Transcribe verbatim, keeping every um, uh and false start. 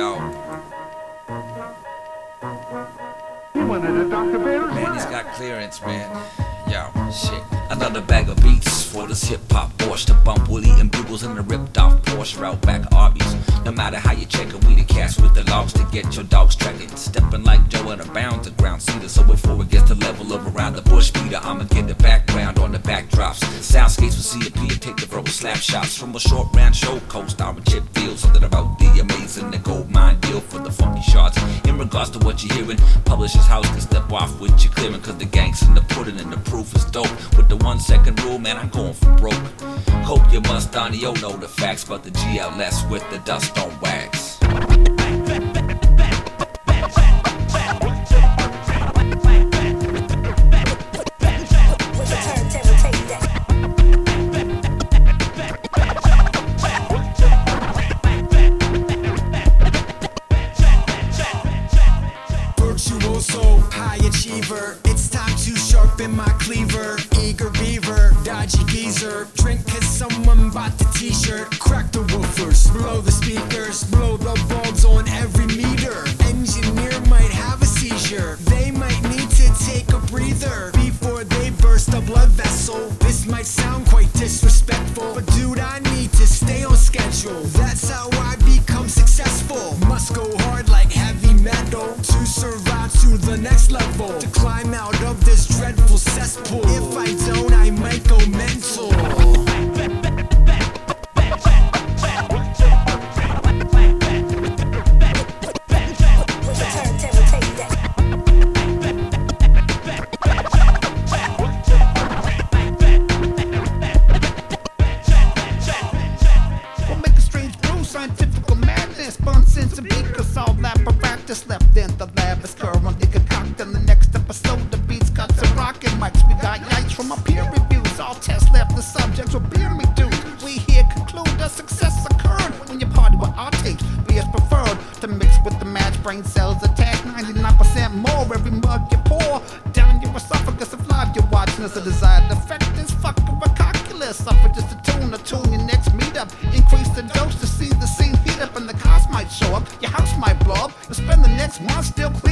Yo. He wanted a Doctor Bear's Man, he's rap. got clearance, man. Yo, shit. Another bag of beats for this hip-hop Porsche to bump Willie and bugles in the ripped-off Porsche route back Arby's. No matter how you check it, we the cast with the logs to get your dogs tracking. Stepping like Joe in a bound to ground cedar, so before it gets to level of around the bush beater, I'ma get the background on the backdrops. Soundscapes for C and P and take the verbal slap shots from a short round show co-starring Chip Field. Something about the amazing, the gold mine deal for the funky shots. In regards to what you're hearing, publisher's house can step off with your clearing, cause the gang's in the pudding and the proof is dope. With the one second rule, man, I'm going for broke. Hope you Mustanio know the facts, but the G L S with the dust on wax. Virtuoso, high achiever. It's time to sharpen my cleaver. Eager beaver, dodgy geezer. Drink cause someone bought the t-shirt. Crack the woofers, blow the speakers, blow the bulbs on every meter. Engineer might have a seizure. They might need to take a breather before they burst a blood vessel. This might sound quite disrespectful, but dude, I need to stay on schedule. That's how I become successful. Must go hard like heavy metal to survive to the next level, to climb out of this dreadful cesspool. If I don't, I might go mental. We'll make a strange brew, scientific madness, fun sense of because all that practice left in the lab is currently concocted. The next episode, the beats, cuts, and rockin' mics. We got yikes from our peer reviews. All tests left the subjects will be reduced. We here conclude that success occurred when you party with our tapes. We is preferred to mix with the match. Brain cells attack ninety-nine percent more every mug you pour down your esophagus of live you're watching. As a desired effect is fucking with calculus. Suffer just to tune or tune your next meetup. Increase the dose to see the scene heat up and the cost might show up. Your house might blow up. You'll spend the next month still clean